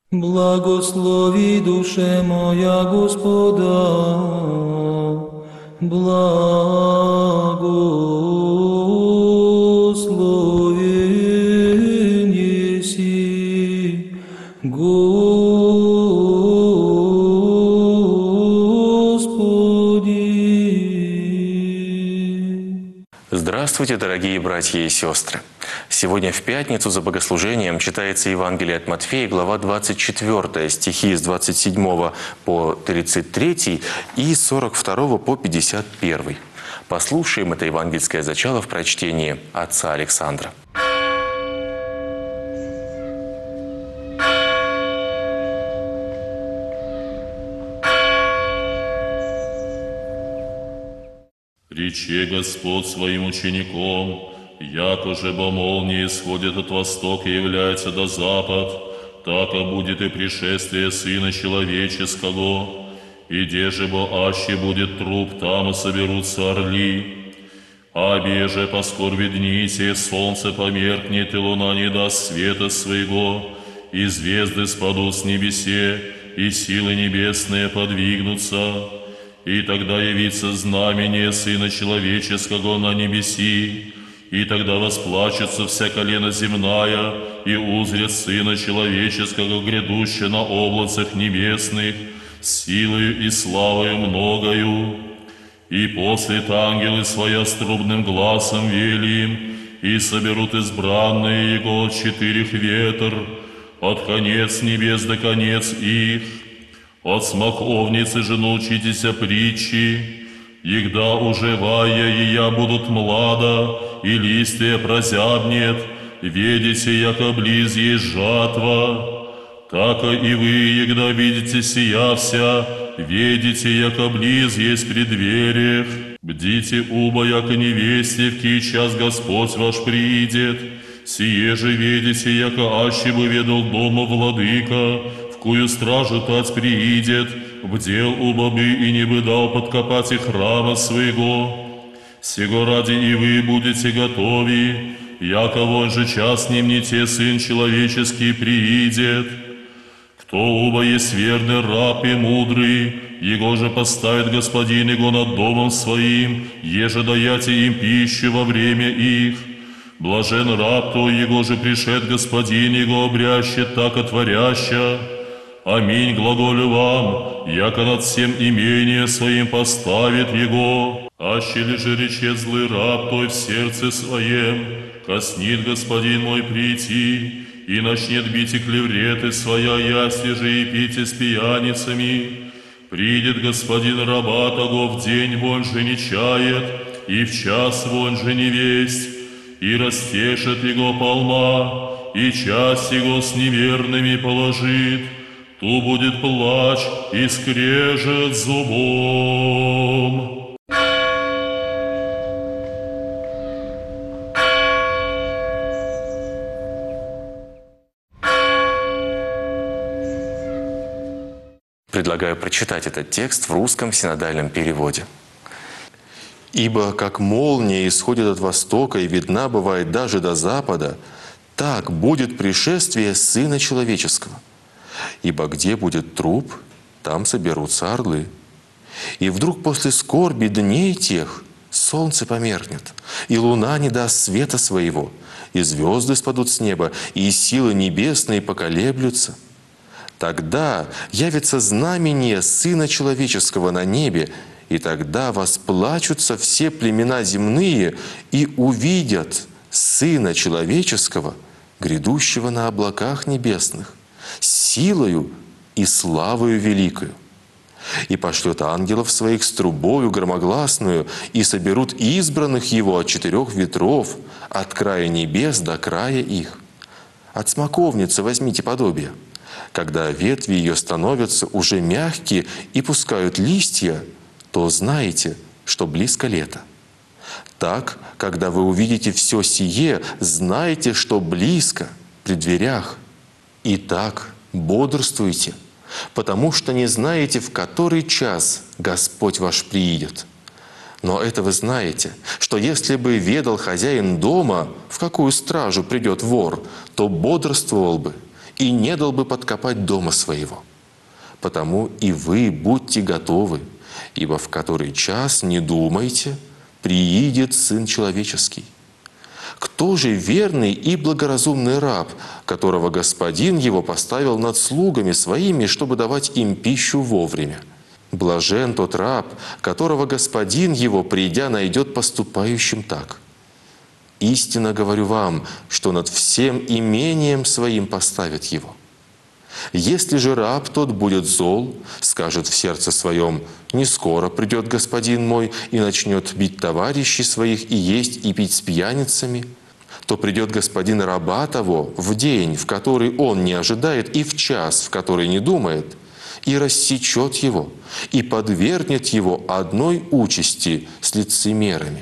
Благослови душе моя Господа, благословен еси, Господи. Здравствуйте, дорогие братья и сестры! Сегодня в пятницу за богослужением читается Евангелие от Матфея, глава 24, стихи с 27 по 33 и с 42 по 51. Послушаем это евангельское зачало в прочтении отца Александра. Рече Господь своим учеником: «Якоже бо молния исходит от востока и является до запад, так и будет и пришествие Сына Человеческого. И где же бо аще будет труп, там и соберутся орли. Аби же поскорби дни сие, солнце померкнет, и луна не даст света своего, и звезды спадут с небесе, и силы небесные подвигнутся. И тогда явится знамение Сына Человеческого на небеси, и тогда восплачется вся колено земная, и узрят Сына Человеческого, грядущего на облацах небесных, силою и славою многою. И послет ангелы своя с трубным гласом велим, и соберут избранные Его от четырех ветр, от конец небес до конец их. От смоковницы же научитеся притчи, егда уживая ея будут млада, и листья прозябнет, ведите, яко близ есть жатва. Тако и вы, егда видите сия вся, ведите, яко близ есть преддвериях. Бдите убо, яко невесте, в кий час Господь ваш приидет. Сие же ведите, яко аще бы ведал дома владыка, кую стражу тать приидет, бдел убобы и не бы дал подкопать и храма своего. Сего ради и вы будете готови, яко вон же час не те Сын Человеческий приидет. Кто убо есть верный раб и мудрый, его же поставит Господин его над домом своим, еже даяте им пищу во время их. Блажен раб то, его же пришед Господин его обрящет, так отворяща. Аминь, глаголю вам, яко над всем имение своим поставит его. Аще ли же речет злый раб той в сердце своем, коснит Господин мой прийти, и начнет бить и клевреты своя, ясли же и пить с пьяницами. Придет Господин раба того в день, вон же не чает, и в час вон же не весть, и растешит его полма, и час его с неверными положит. Ту будет плач и скрежет зубом. Предлагаю прочитать этот текст в русском синодальном переводе. «Ибо как молния исходит от востока и видна бывает даже до запада, так будет пришествие Сына Человеческого. Ибо где будет труп, там соберутся орлы. И вдруг после скорби дней тех солнце померкнет, и луна не даст света своего, и звезды спадут с неба, и силы небесные поколеблются. Тогда явится знамение Сына Человеческого на небе, и тогда восплачутся все племена земные и увидят Сына Человеческого, грядущего на облаках небесных, силою и славою великою. И пошлет ангелов своих с трубою громогласную, и соберут избранных Его от четырех ветров, от края небес до края их. От смоковницы возьмите подобие. Когда ветви ее становятся уже мягкие и пускают листья, то знаете, что близко лето. Так, когда вы увидите все сие, знайте, что близко, при дверях. Итак, бодрствуйте, потому что не знаете, в который час Господь ваш приидет. Но это вы знаете, что если бы ведал хозяин дома, в какую стражу придет вор, то бодрствовал бы и не дал бы подкопать дома своего. Потому и вы будьте готовы, ибо в который час, не думайте, приидет Сын Человеческий. Кто же верный и благоразумный раб, которого господин его поставил над слугами своими, чтобы давать им пищу вовремя? Блажен тот раб, которого господин его, придя, найдет поступающим так. Истинно говорю вам, что над всем имением своим поставит его. Если же раб тот будет зол, скажет в сердце своем: «Не скоро придет господин мой», и начнет бить товарищей своих и есть и пить с пьяницами, то придет господин раба того в день, в который он не ожидает, и в час, в который не думает, и рассечет его, и подвергнет его одной участи с лицемерами.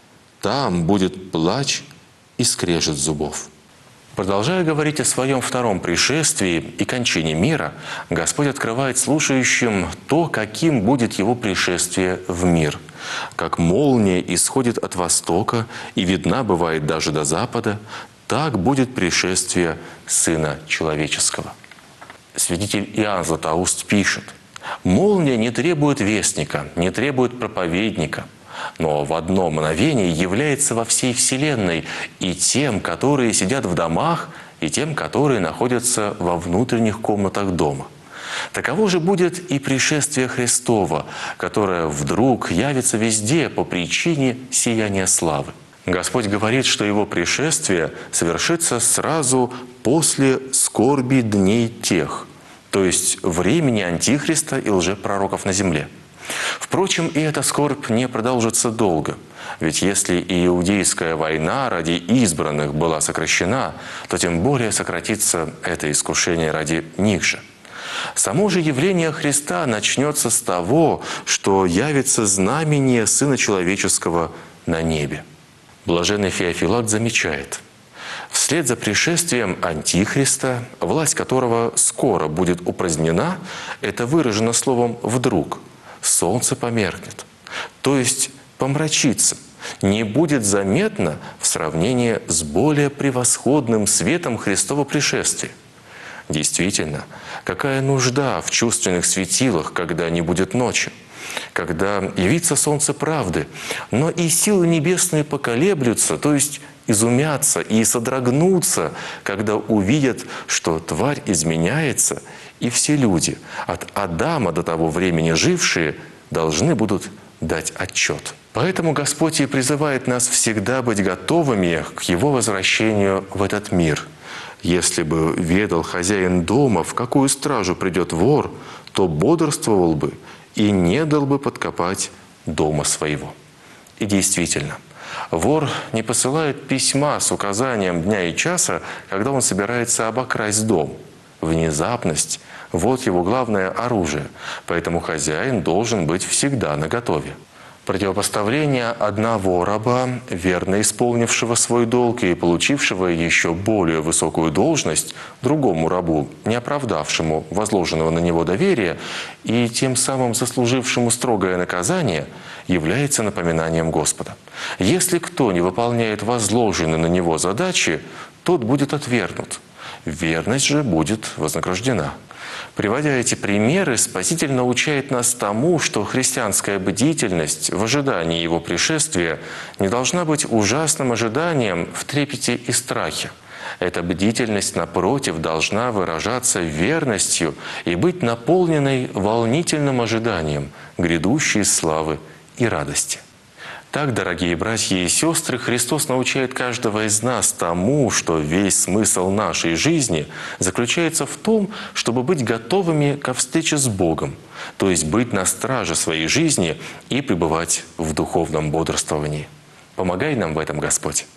Там будет плач и скрежет зубов». Продолжая говорить о своем втором пришествии и кончине мира, Господь открывает слушающим то, каким будет Его пришествие в мир. Как молния исходит от востока и видна бывает даже до запада, так будет пришествие Сына Человеческого. Святитель Иоанн Златоуст пишет: «Молния не требует вестника, не требует проповедника, но в одно мгновение является во всей вселенной и тем, которые сидят в домах, и тем, которые находятся во внутренних комнатах дома. Таково же будет и пришествие Христова, которое вдруг явится везде по причине сияния славы». Господь говорит, что Его пришествие совершится сразу после скорби дней тех, то есть времени Антихриста и лжепророков на земле. Впрочем, и эта скорбь не продолжится долго. Ведь если и иудейская война ради избранных была сокращена, то тем более сократится это искушение ради них же. Само же явление Христа начнется с того, что явится знамение Сына Человеческого на небе. Блаженный Феофилакт замечает: вслед за пришествием Антихриста, власть которого скоро будет упразднена, это выражено словом «вдруг», солнце померкнет, то есть помрачится, не будет заметно в сравнении с более превосходным светом Христова пришествия. Действительно, какая нужда в чувственных светилах, когда не будет ночи, когда явится солнце правды, но и силы небесные поколеблются, то есть изумятся и содрогнутся, когда увидят, что тварь изменяется, и все люди, от Адама до того времени жившие, должны будут дать отчет. Поэтому Господь и призывает нас всегда быть готовыми к Его возвращению в этот мир. Если бы ведал хозяин дома, в какую стражу придет вор, то бодрствовал бы и не дал бы подкопать дома своего. И действительно, вор не посылает письма с указанием дня и часа, когда он собирается обокрасть дом. Внезапность – вот его главное оружие, поэтому хозяин должен быть всегда наготове. Противопоставление одного раба, верно исполнившего свой долг и получившего еще более высокую должность, другому рабу, не оправдавшему возложенного на него доверия и тем самым заслужившему строгое наказание, является напоминанием Господа. Если кто не выполняет возложенные на него задачи, тот будет отвергнут. Верность же будет вознаграждена. Приводя эти примеры, Спаситель научает нас тому, что христианская бдительность в ожидании Его пришествия не должна быть ужасным ожиданием в трепете и страхе. Эта бдительность, напротив, должна выражаться верностью и быть наполненной волнительным ожиданием грядущей славы и радости. Так, дорогие братья и сестры, Христос научает каждого из нас тому, что весь смысл нашей жизни заключается в том, чтобы быть готовыми ко встрече с Богом, то есть быть на страже своей жизни и пребывать в духовном бодрствовании. Помогай нам в этом, Господь.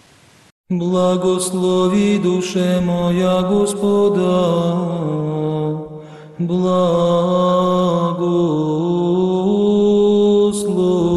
Благослови душе моя Господа, благослови.